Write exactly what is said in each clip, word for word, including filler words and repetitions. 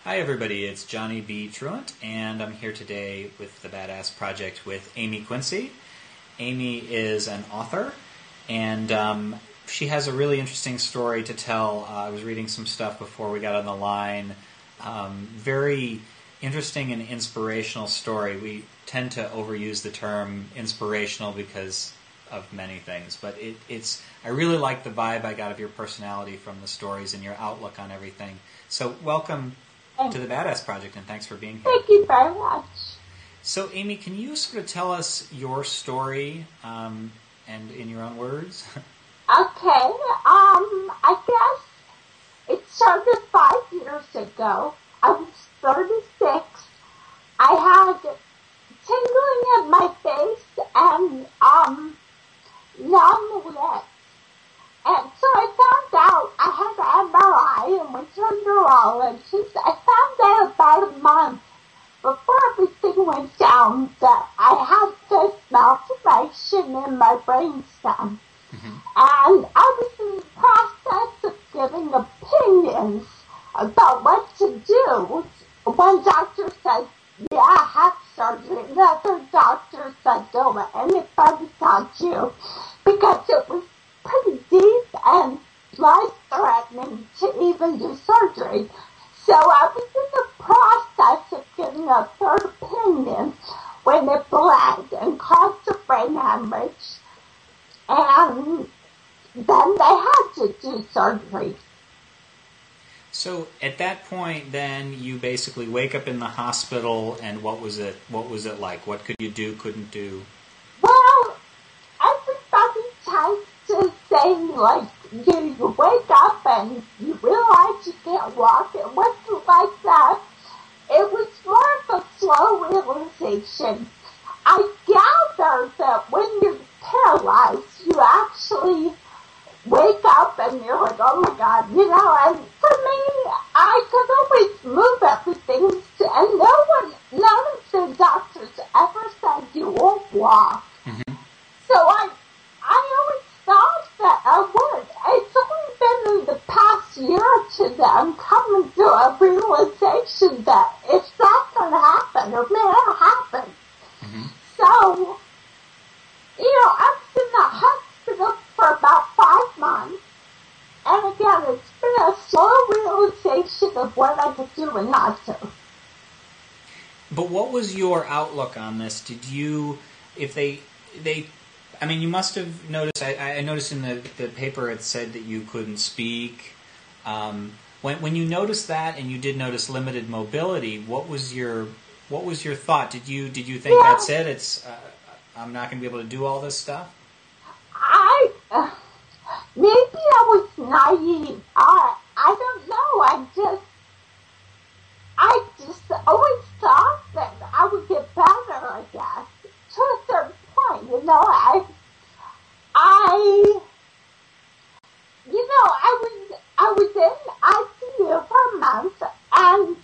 Hi everybody, it's Johnny B. Truant, and I'm here today with the Badass Project with Amy Quincy. Amy is an author, and um, she has a really interesting story to tell. Uh, I was reading some stuff before we got on the line. Um, very interesting and inspirational story. We tend to overuse the term inspirational because of many things, but it, it's. I really like the vibe I got of your personality from the stories and your outlook on everything. So welcome to the Badass Project, and thanks for being here. Thank you very much. So, Amy, can you sort of tell us your story, um, and in your own words? Okay, um, I guess it started five years ago. I was thirty-six. I had tingling in my face and, um, numb lips. And so I found out I had an M R I and went to a neurologist. I found out about a month before everything went down that I had this malformation in my brainstem. Mm-hmm. And I was in the process of giving opinions about what to do. One doctor said, yeah, have surgery. Another doctor said, don't let anybody touch you, because it was pretty deep and life-threatening to even do surgery. So I was in the process of getting a third opinion when it bled and caused a brain hemorrhage. And then they had to do surgery. So at that point, then, you basically wake up in the hospital, and what was it? What was it like? What could you do, couldn't do? Well, everybody tends to say, like, you, you wake up and you realize you can't walk. It wasn't like that. It was more of a slow realization. I gather that when you're paralyzed, you actually wake up and you're like, oh my God, you know, and for me, I could always move everything, and no one, none of the doctors ever said you won't walk. Mm-hmm. So I, I always thought that I would. It's only been in the past year or two that I'm coming to a realization that it's not going to happen, or may not happen. Mm-hmm. So, you know, I was in the hospital for about five months, and again, it's been a slow realization of what I could do and not do. But what was your outlook on this? Did you, if they, they, I mean, you must have noticed, I, I noticed in the, the paper it said that you couldn't speak. Um, when when you noticed that, and you did notice limited mobility, what was your, what was your thought? Did you, did you think, yeah, that's it? It's, uh, I'm not going to be able to do all this stuff? I, uh, maybe I was naive. I, I don't know. I just, I just always thought that I would get better, I guess, to a certain point. You know, I, I, you know, I was, I was in I C U for a month, and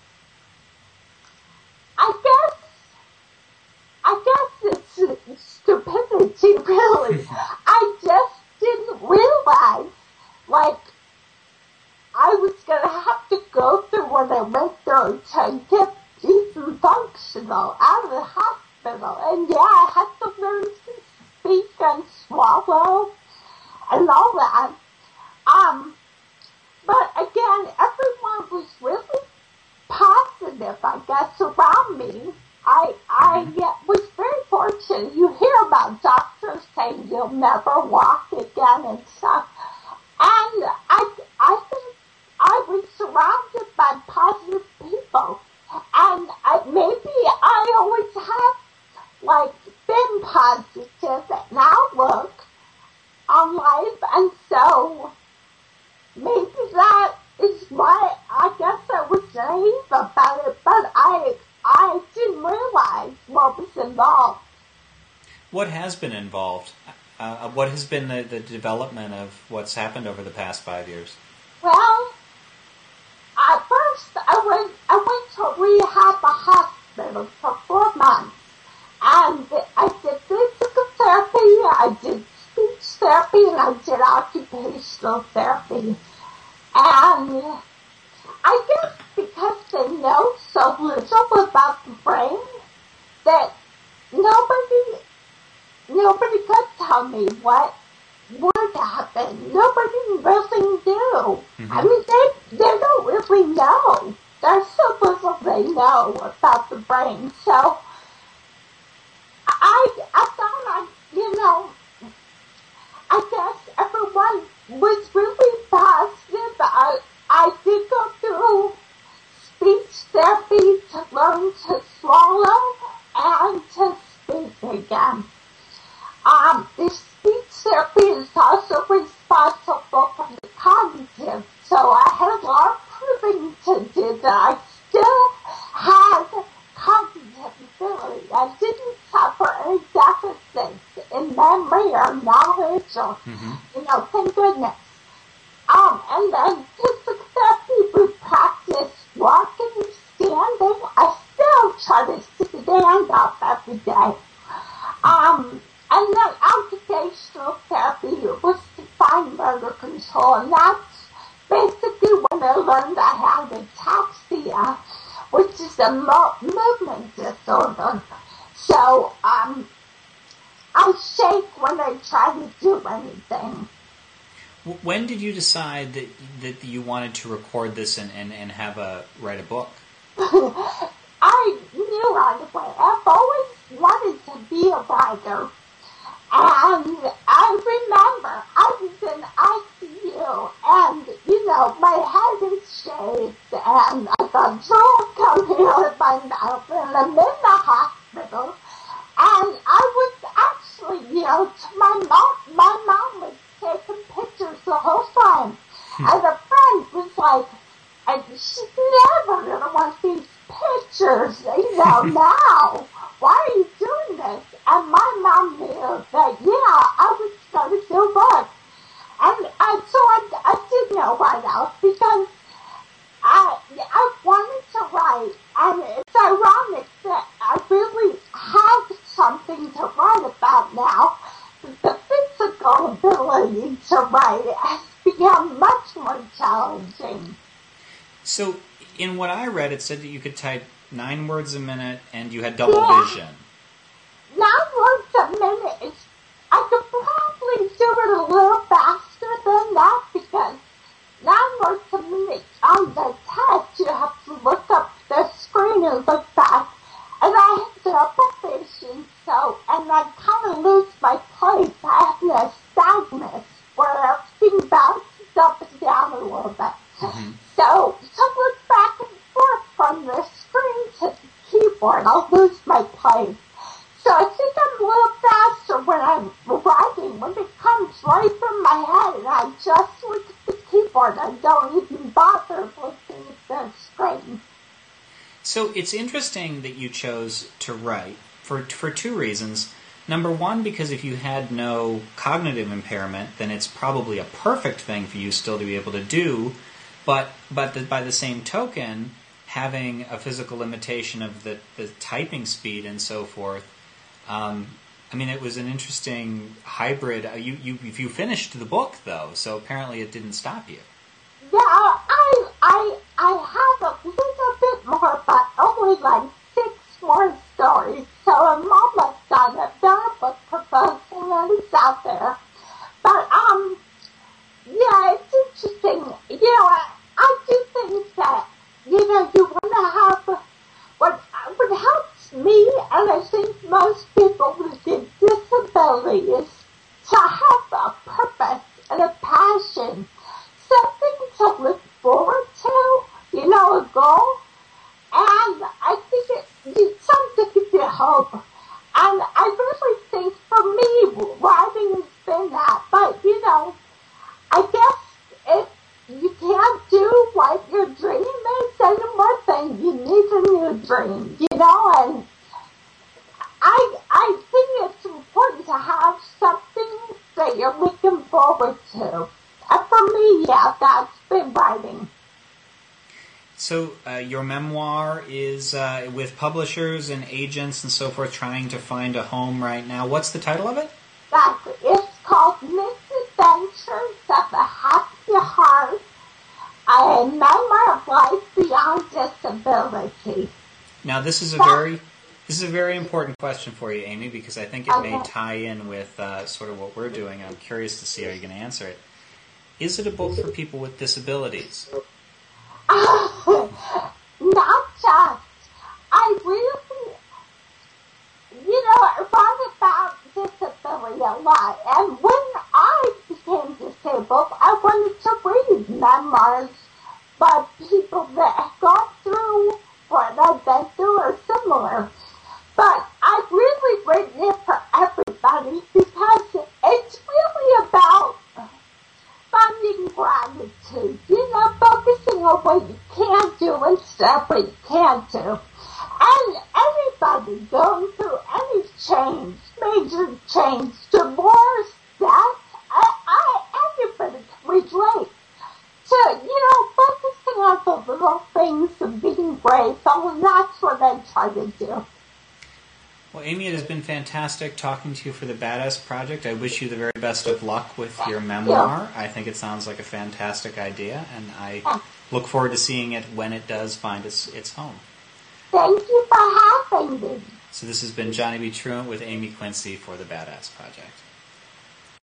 I guess, I guess it's stupidity, really. I just didn't realize, like, I was going to have to go through what I went through to get even functional out of the hospital. And yeah, I had to learn to speak and swallow and all that. Um, but again, everyone was really positive, I guess, around me. I, I was very fortunate. You hear about doctors saying you'll never walk again and stuff. And I, I think I was surrounded by positive people. And I, maybe I always have, like, been positive and outlook on life. And so maybe that is why I guess I was naive about it. But I... I didn't realize what was involved. What has been involved? Uh, what has been the, the development of what's happened over the past five years? Well, at first I went I went to rehab a hospital for four months, and I did physical therapy, I did speech therapy, and I did occupational therapy. And I guess because they know so little about the brain that nobody, nobody could tell me what would happen. Nobody really knew. Mm-hmm. I mean, they, they don't really know. There's so little they know about the brain. So I, I thought, I, you know, I guess everyone was really positive. I, I did go through speech therapy to learn to swallow and to speak again. Um, the speech therapy is also responsible for the cognitive, so I had a lot of proving to do that I still had cognitive ability. I didn't suffer any deficits in memory or knowledge or, mm-hmm. you know, thank goodness. Um, and then physical therapy, we practice walking, standing. I still try to stand up every day. Um, and then occupational therapy was to find motor control, and that's basically when I learned I had ataxia, which is a mo- movement disorder. So, um, I shake when I try to do anything. When did you decide that that you wanted to record this and, and, and have a write a book? I knew right away. I've always wanted to be a writer. And I remember I was in I C U and, you know, my head is shaved and I got drool coming out of my mouth and I'm in the hospital. And I was actually, you know, to my mom, my mom was taking pictures the whole time. Hmm. And a friend was like, and she's never going to want these pictures, you know, now. Why are you doing this? And my mom knew that, yeah, I was going to do work. And, and so I, I did know right out because I, I wanted to write. And it's ironic that I really have something to write about now. The physical ability to write has become much more challenging. So, in what I read, it said that you could type nine words a minute and you had double yeah. vision. Nine words a minute is, I could probably do it a little faster than that because nine words a minute on the test, you have to look up the screen and look back. And I have double vision, so, and I kind of lose my place. I have nystagmus where everything bounces up and down a little bit. Mm-hmm. So, to look back and forth from the screen to the keyboard, I'll lose my place. So I think I'm a little faster when I'm writing, when it comes right from my head and I just look at the keyboard. I don't even bother looking at the screen. So it's interesting that you chose to write for for two reasons. Number one, because if you had no cognitive impairment, then it's probably a perfect thing for you still to be able to do. But but the, by the same token, having a physical limitation of the, the typing speed and so forth, um, I mean, it was an interesting hybrid. Uh, you, you you finished the book, though, so apparently it didn't stop you. Yeah, I I I have a little bit more, but only like six more stories. So I'm almost done. I've done a book proposal and it's out there. But um, yeah, it's interesting. You know, I, I do think that you know you want to have what what helps me, and I think most people with a disability is to have a purpose and a passion. Something to look forward to, you know, a goal. And I think it, it's something to give you hope. And I really think for me, writing has been that. But, you know, I guess if you can't do what your dream is anymore, then you need a new dream, you know. And I, I think it's important to have something that you're looking forward to. And for me, yeah, that's been writing. So uh, your memoir is uh, with publishers and agents and so forth trying to find a home right now. What's the title of it? That's, it's called Misadventures of a Happy Heart, a memoir of life beyond disability. Now, this is a very this is a very important question for you, Amy, because I think it Okay. may tie in with uh, sort of what we're doing. I'm curious to see how you're going to answer it. Is it a book for people with disabilities? Not just. I really, you know, I write about disability a lot. And when I became disabled, I wanted to read memoirs by people that have gone through what I've been through or similar. But I've really written it for everybody because it's really about finding gratitude, you know, focusing on what you can do instead of what you can't do. And anybody going through any change, major change, divorce, death, I, I, everybody can relate to, you know, focusing on the little things and being grateful, and that's what I try to do. Well, Amy, it has been fantastic talking to you for the Badass Project. I wish you the very best of luck with your memoir. I think it sounds like a fantastic idea, and I look forward to seeing it when it does find its, its home. Thank you for having me. So this has been Johnny B. Truant with Amy Quincy for the Badass Project.